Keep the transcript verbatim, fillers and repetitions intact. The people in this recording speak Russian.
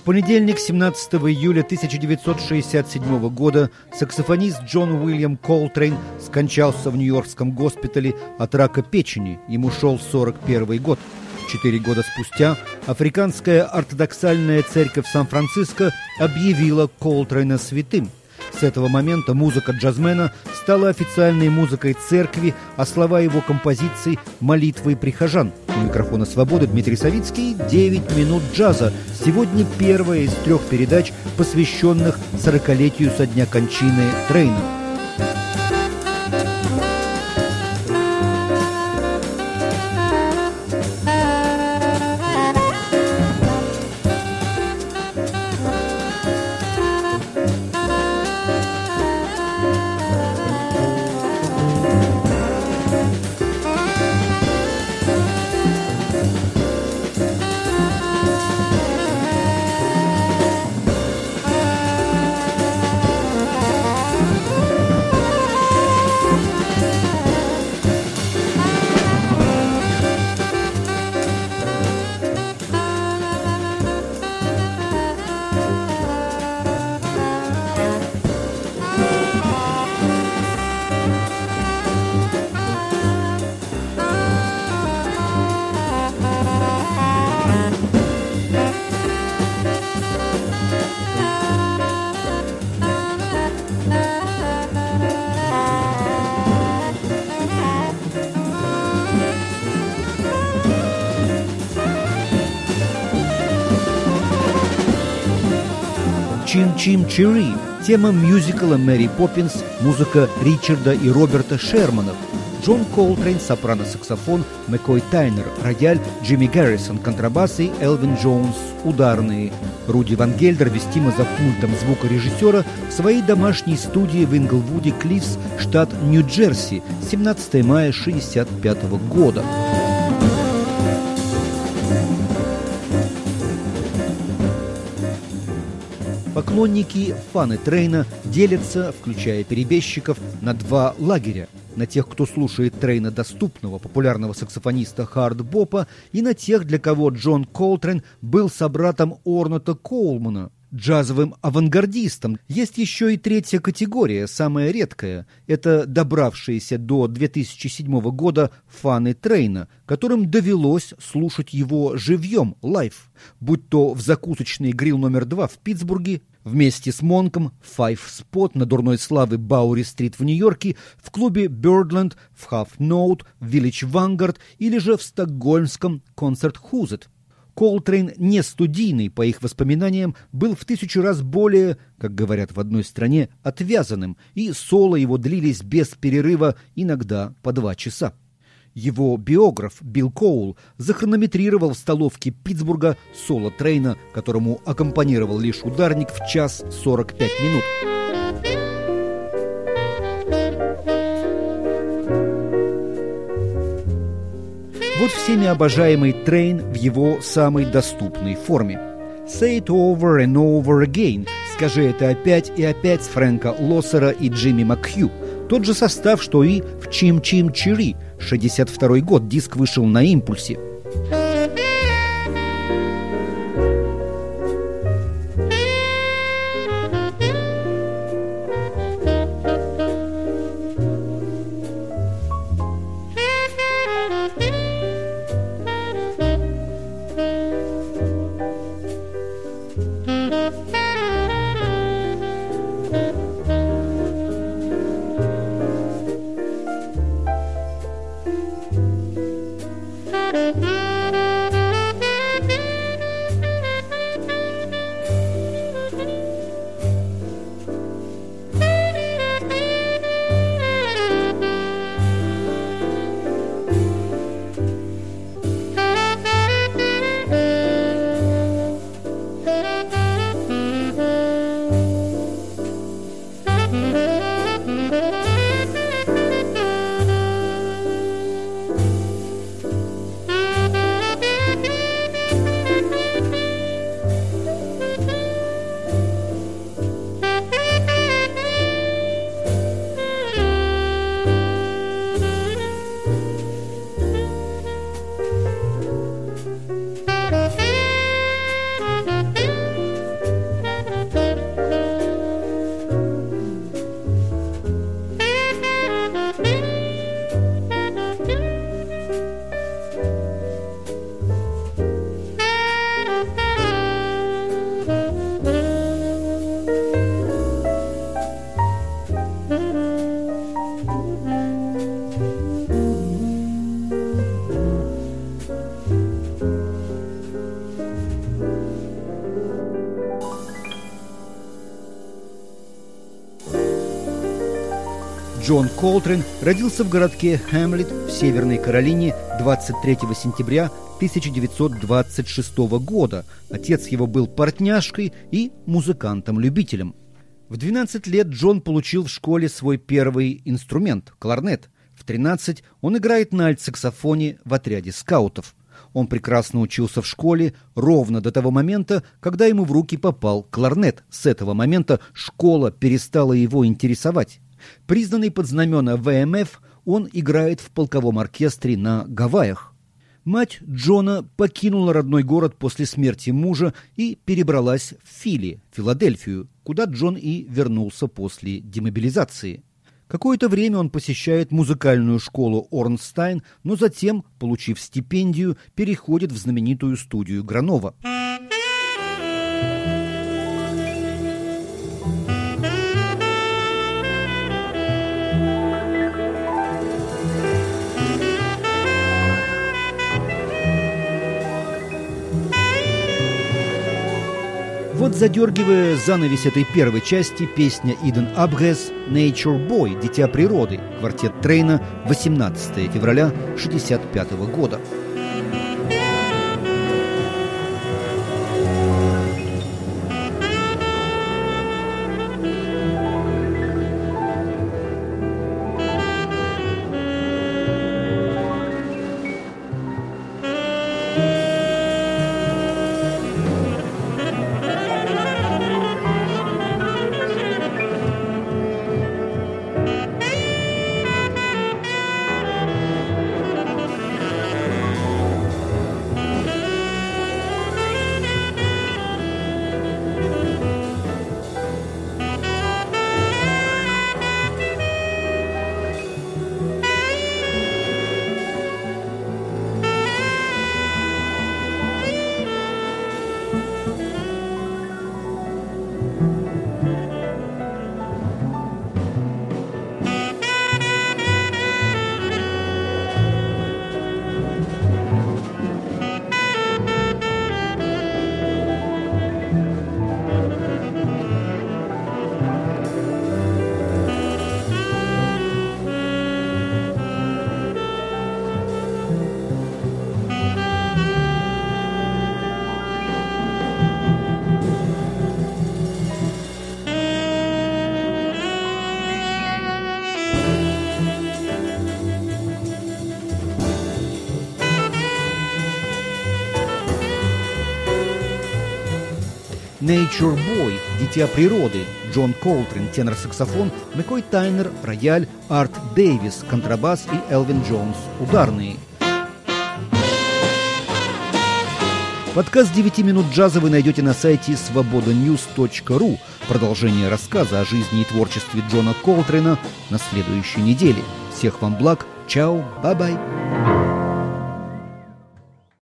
понедельник, семнадцатого июля тысяча девятьсот шестьдесят седьмого года, саксофонист Джон Уильям Колтрейн скончался в нью-йоркском госпитале от рака печени. Ему шел сорок первый год. Четыре года спустя Африканская ортодоксальная церковь Сан-Франциско объявила Колтрейна святым. С этого момента музыка джазмена стала официальной музыкой церкви, а слова его композиций – молитвой прихожан. У микрофона «Свободы» Дмитрий Савицкий. девять минут джаза. Сегодня первая из трех передач, посвященных сорокалетию со дня кончины Трейна. «Чим-чим-чири» – тема мюзикла «Мэри Поппинс», музыка Ричарда и Роберта Шерманов. Джон Колтрейн – сопрано-саксофон, Маккой Тайнер – рояль, Джимми Гаррисон – контрабас и Элвин Джонс – ударные. Руди Ван Гельдер вестимо за пультом звукорежиссера в своей домашней студии в Инглвуде, Клиффс, штат Нью-Джерси, семнадцатого мая шестьдесят пятого года. Поклонники, фаны Трейна делятся, включая перебежчиков, на два лагеря. На тех, кто слушает Трейна доступного, популярного саксофониста хард-бопа, и на тех, для кого Джон Колтрейн был собратом Орната Коулмана, джазовым авангардистом. Есть еще и третья категория, самая редкая. Это добравшиеся до две тысячи седьмого года фаны Трейна, которым довелось слушать его живьем, лайв, будь то в закусочной «Грилл номер два» в Питтсбурге, вместе с Монком в Five Spot на дурной славы Баури-стрит в Нью-Йорке, в клубе Birdland, в Half Note, в Village Vanguard или же в стокгольмском Концерт-Хузет. Колтрейн, не студийный, по их воспоминаниям, был в тысячу раз более, как говорят в одной стране, отвязанным, и соло его длились без перерыва, иногда по два часа. Его биограф Билл Коул захронометрировал в столовке Питтсбурга соло Трейна, которому аккомпанировал лишь ударник, в час сорок пять минут. Вот всеми обожаемый Трейн в его самой доступной форме. «Say it over and over again» – «Скажи это опять и опять» с Фрэнка Лоссера и Джимми Макхью. Тот же состав, что и в «Чим-чим-чири». шестьдесят второй год, диск вышел на импульсе. Thank you. Джон Колтрейн родился в городке Хэмлет в Северной Каролине двадцать третьего сентября тысяча девятьсот двадцать шестого года. Отец его был портняжкой и музыкантом-любителем. В двенадцать лет Джон получил в школе свой первый инструмент – кларнет. В тринадцать он играет на альтсаксофоне в отряде скаутов. Он прекрасно учился в школе ровно до того момента, когда ему в руки попал кларнет. С этого момента школа перестала его интересовать. Признанный под знамена вэ эм эф, он играет в полковом оркестре на Гавайях. Мать Джона покинула родной город после смерти мужа и перебралась в Фили, Филадельфию, куда Джон и вернулся после демобилизации. Какое-то время он посещает музыкальную школу Орнстайн, но затем, получив стипендию, переходит в знаменитую студию Гранова. Вот, задергивая занавес этой первой части, песня Иден Абгес «Nature Boy» – «Дитя природы», квартет Трейна, восемнадцатого февраля шестьдесят пятого года. «Nature Boy» – «Дитя природы», Джон Колтрейн – тенор-саксофон, Маккой Тайнер – рояль, Арт Дэвис – контрабас и Элвин Джонс – ударные. Подкаст девяти минут джаза вы найдете на сайте свобода ньюс точка ру. Продолжение рассказа о жизни и творчестве Джона Колтрейна на следующей неделе. Всех вам благ. Чао. Бай-бай.